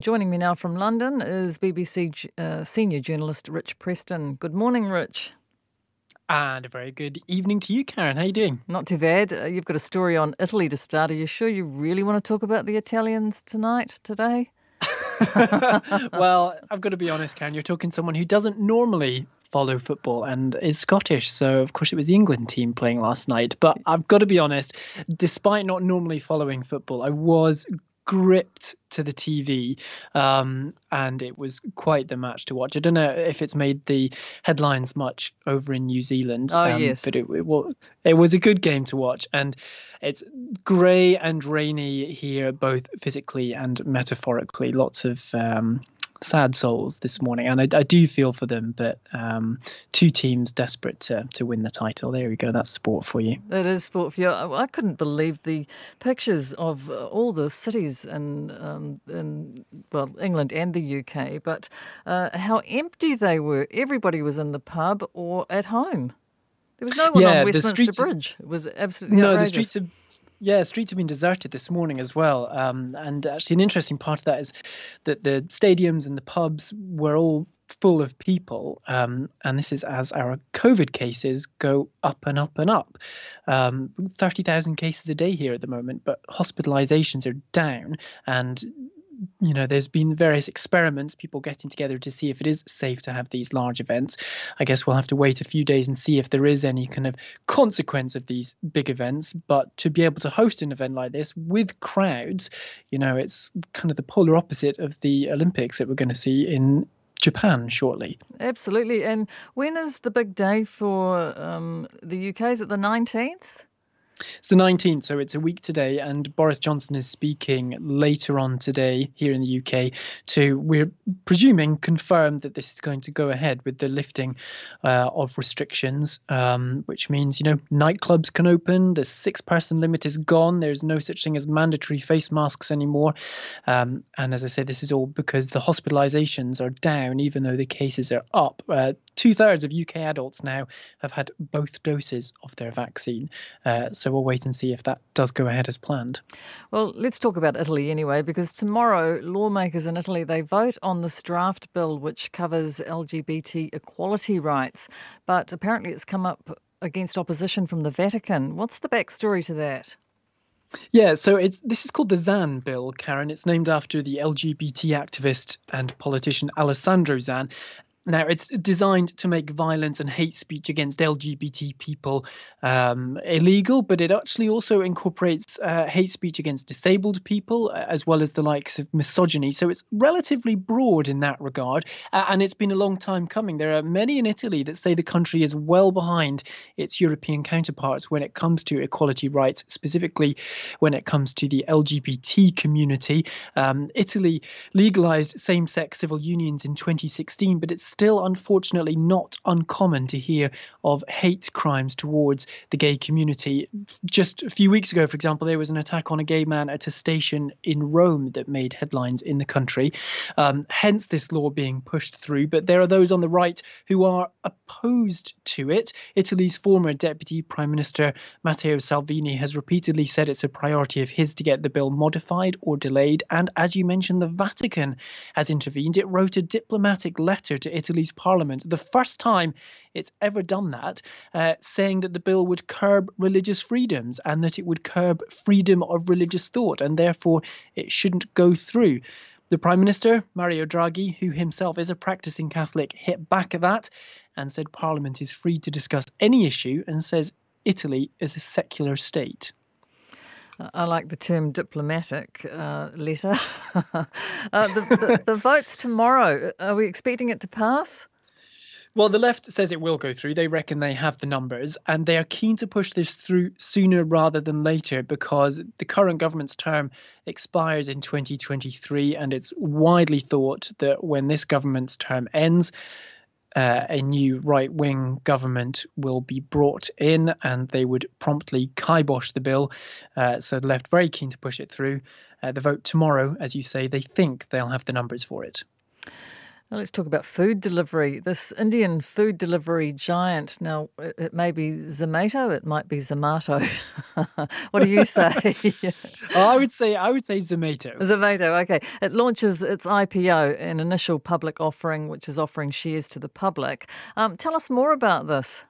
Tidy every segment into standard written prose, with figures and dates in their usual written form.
Joining me now from London is BBC senior journalist Rich Preston. Good morning, Rich. And a very good evening to you, Karen. How are you doing? Not too bad. You've got a story on Italy to start. Are you sure you really want to talk about the Italians today? Well, I've got to be honest, Karen. You're talking to someone who doesn't normally follow football and is Scottish. So, of course, it was the England team playing last night. But I've got to be honest, despite not normally following football, I was gripped to the TV, and it was quite the match to watch. I don't know if it's made the headlines much over in New Zealand, Yes. but it was a good game to watch, and it's grey and rainy here, both physically and metaphorically. Lots of sad souls this morning, and I do feel for them, but two teams desperate to win the title. There we go. That's sport for you. It is sport for you. I couldn't believe the pictures of all the cities in England and the UK, but how empty they were. Everybody was in the pub or at home. There was no one on Westminster Bridge. It was absolutely outrageous. The streets have been deserted this morning as well. And actually, an interesting part of that is that the stadiums and the pubs were all full of people. And this is as our COVID cases go up and up and up. 30,000 cases a day here at the moment, but hospitalizations are down. And there's been various experiments, people getting together to see if it is safe to have these large events. I guess we'll have to wait a few days and see if there is any kind of consequence of these big events. But to be able to host an event like this with crowds, it's kind of the polar opposite of the Olympics that we're going to see in Japan shortly. Absolutely. And when is the big day for the UK? Is it the 19th? It's the 19th, so it's a week today, and Boris Johnson is speaking later on today here in the UK to, we're presuming, confirm that this is going to go ahead with the lifting of restrictions, which means, nightclubs can open, the 6-person limit is gone, there's no such thing as mandatory face masks anymore, and as I say, this is all because the hospitalizations are down, even though the cases are up. 2/3 of UK adults now have had both doses of their vaccine, so we'll wait and see if that does go ahead as planned. Well, let's talk about Italy anyway, because tomorrow lawmakers in Italy, they vote on this draft bill which covers LGBT equality rights. But apparently it's come up against opposition from the Vatican. What's the backstory to that? Yeah, so this is called the Zan bill, Karen. It's named after the LGBT activist and politician Alessandro Zan. Now, it's designed to make violence and hate speech against LGBT people illegal, but it actually also incorporates hate speech against disabled people, as well as the likes of misogyny. So it's relatively broad in that regard, and it's been a long time coming. There are many in Italy that say the country is well behind its European counterparts when it comes to equality rights, specifically when it comes to the LGBT community. Italy legalized same-sex civil unions in 2016, but it's still unfortunately not uncommon to hear of hate crimes towards the gay community. Just a few weeks ago, for example, there was an attack on a gay man at a station in Rome that made headlines in the country. Hence this law being pushed through. But there are those on the right who are opposed to it. Italy's former Deputy Prime Minister Matteo Salvini has repeatedly said it's a priority of his to get the bill modified or delayed. And as you mentioned, the Vatican has intervened. It wrote a diplomatic letter to Italy's parliament, the first time it's ever done that, saying that the bill would curb religious freedoms and that it would curb freedom of religious thought, and therefore it shouldn't go through. The Prime Minister, Mario Draghi, who himself is a practicing Catholic, hit back at that and said Parliament is free to discuss any issue and says Italy is a secular state. I like the term diplomatic letter. The votes tomorrow, are we expecting it to pass? Well, the left says it will go through. They reckon they have the numbers, and they are keen to push this through sooner rather than later because the current government's term expires in 2023, and it's widely thought that when this government's term ends, a new right-wing government will be brought in and they would promptly kibosh the bill. So the left very keen to push it through. The vote tomorrow, as you say, they think they'll have the numbers for it. Now let's talk about food delivery. This Indian food delivery giant, now it may be Zomato, it might be Zomato. What do you say? I would say Zomato. Zomato, okay. It launches its IPO, an initial public offering, which is offering shares to the public. Tell us more about this.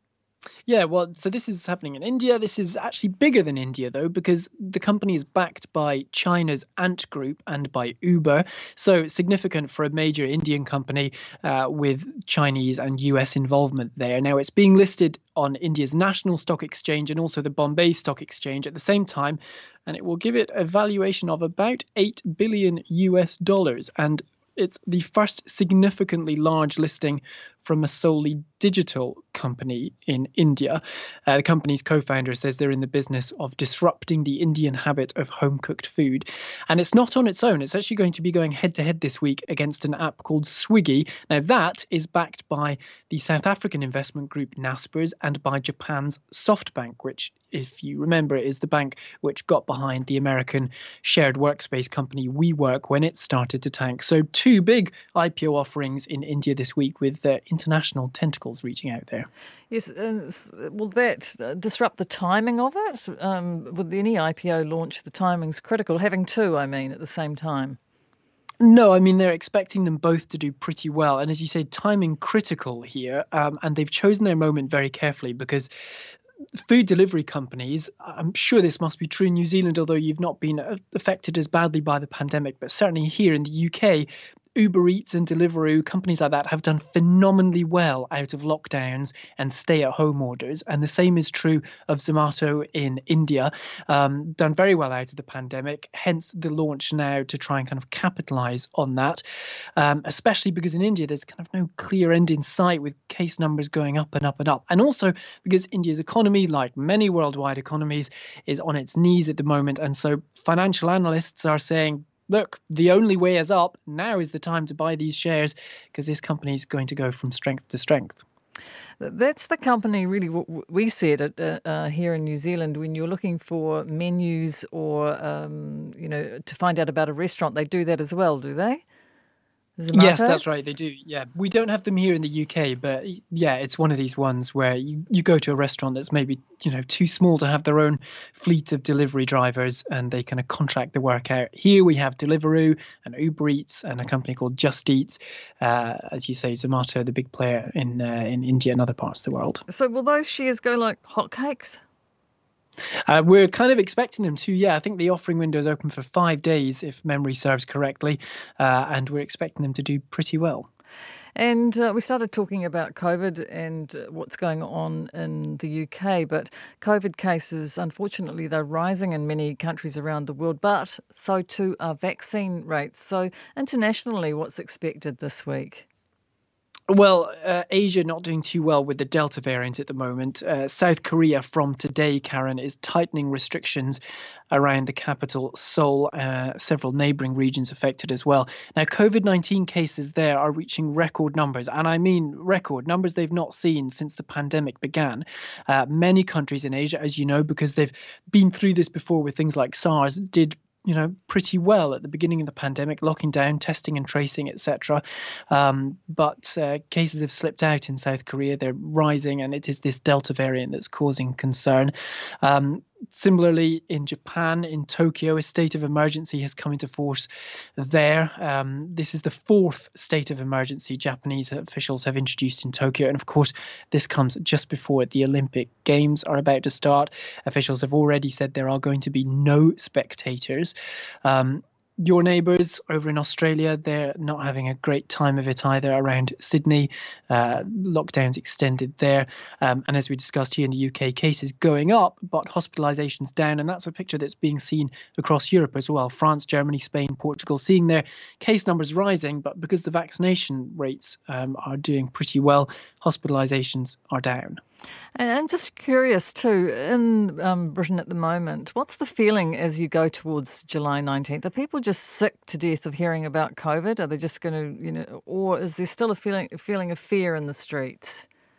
Yeah, well, so this is happening in India. This is actually bigger than India, though, because the company is backed by China's Ant Group and by Uber. So significant for a major Indian company with Chinese and US involvement there. Now, it's being listed on India's national stock exchange and also the Bombay Stock Exchange at the same time. And it will give it a valuation of about $8 billion US. And it's the first significantly large listing from a solely digital company in India. The company's co-founder says they're in the business of disrupting the Indian habit of home-cooked food. And it's not on its own. It's actually going to be going head-to-head this week against an app called Swiggy. Now, that is backed by the South African investment group Naspers and by Japan's SoftBank, which, if you remember, is the bank which got behind the American shared workspace company WeWork when it started to tank. So two big IPO offerings in India this week with international tentacles reaching out there. Yes, will that disrupt the timing of it? With any IPO launch, the timing's critical. Having two, I mean, at the same time. No, I mean, they're expecting them both to do pretty well. And as you say, timing critical here. And they've chosen their moment very carefully because food delivery companies, I'm sure this must be true in New Zealand, although you've not been affected as badly by the pandemic, but certainly here in the UK, Uber Eats and Deliveroo, companies like that have done phenomenally well out of lockdowns and stay-at-home orders. And the same is true of Zomato in India, done very well out of the pandemic, hence the launch now to try and kind of capitalize on that, especially because in India there's kind of no clear end in sight with case numbers going up and up and up. And also because India's economy, like many worldwide economies, is on its knees at the moment. And so financial analysts are saying, look, the only way is up. Now is the time to buy these shares because this company is going to go from strength to strength. That's the company, really, we see it here in New Zealand. When you're looking for menus or, to find out about a restaurant, they do that as well, do they? Zomato? Yes, that's right. They do. Yeah. We don't have them here in the UK, but yeah, it's one of these ones where you go to a restaurant that's maybe, too small to have their own fleet of delivery drivers and they kind of contract the work out. Here we have Deliveroo and Uber Eats and a company called Just Eat. As you say, Zomato, the big player in India and other parts of the world. So will those shares go like hotcakes? We're kind of expecting them to, yeah. I think the offering window is open for 5 days, if memory serves correctly, and we're expecting them to do pretty well. And we started talking about COVID and what's going on in the UK, but COVID cases, unfortunately, they're rising in many countries around the world, but so too are vaccine rates. So internationally, what's expected this week? Well, Asia not doing too well with the Delta variant at the moment. South Korea from today, Karen, is tightening restrictions around the capital, Seoul, several neighbouring regions affected as well. Now, COVID-19 cases there are reaching record numbers, and I mean record numbers they've not seen since the pandemic began. Many countries in Asia, as you know, because they've been through this before with things like SARS, did pretty well at the beginning of the pandemic, locking down, testing and tracing, etc. But cases have slipped out in South Korea. They're rising, and it is this Delta variant that's causing concern. Similarly, in Japan, in Tokyo, a state of emergency has come into force there. This is the fourth state of emergency Japanese officials have introduced in Tokyo. And of course, this comes just before the Olympic Games are about to start. Officials have already said there are going to be no spectators. Your neighbours over in Australia, they're not having a great time of it either around Sydney. Lockdowns extended there. And as we discussed here in the UK, cases going up, but hospitalisations down. And that's a picture that's being seen across Europe as well. France, Germany, Spain, Portugal, seeing their case numbers rising. But because the vaccination rates are doing pretty well, hospitalisations are down. And I'm just curious too, in Britain at the moment, what's the feeling as you go towards July 19th? Are people just sick to death of hearing about COVID? Are they just going to, or is there still a feeling of fear in the streets?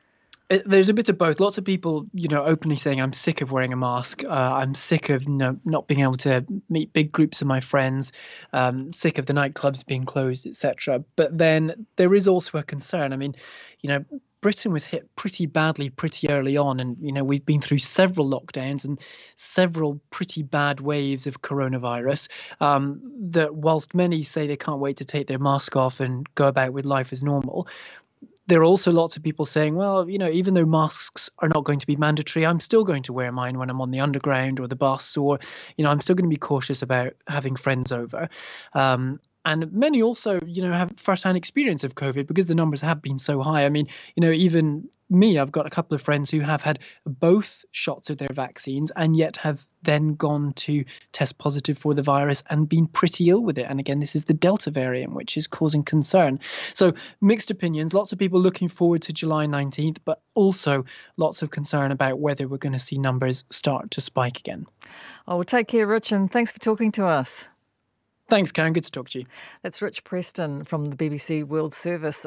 There's a bit of both. Lots of people, openly saying, I'm sick of wearing a mask. I'm sick of not being able to meet big groups of my friends, sick of the nightclubs being closed, etc. But then there is also a concern. I mean, Britain was hit pretty badly pretty early on. And, we've been through several lockdowns and several pretty bad waves of coronavirus, that whilst many say they can't wait to take their mask off and go about with life as normal, there are also lots of people saying, well, even though masks are not going to be mandatory, I'm still going to wear mine when I'm on the underground or the bus, or, I'm still going to be cautious about having friends over. And many also, have first-hand experience of COVID because the numbers have been so high. I mean, even me, I've got a couple of friends who have had both shots of their vaccines and yet have then gone to test positive for the virus and been pretty ill with it. And again, this is the Delta variant, which is causing concern. So mixed opinions, lots of people looking forward to July 19th, but also lots of concern about whether we're going to see numbers start to spike again. Oh, well, take care, Rich, and thanks for talking to us. Thanks, Karen. Good to talk to you. That's Rich Preston from the BBC World Service.